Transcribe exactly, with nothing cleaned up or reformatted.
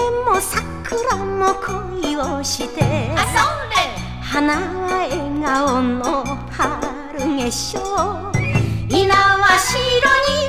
も桜も恋をしてあ、それ花は笑顔の春化粧、猪苗代に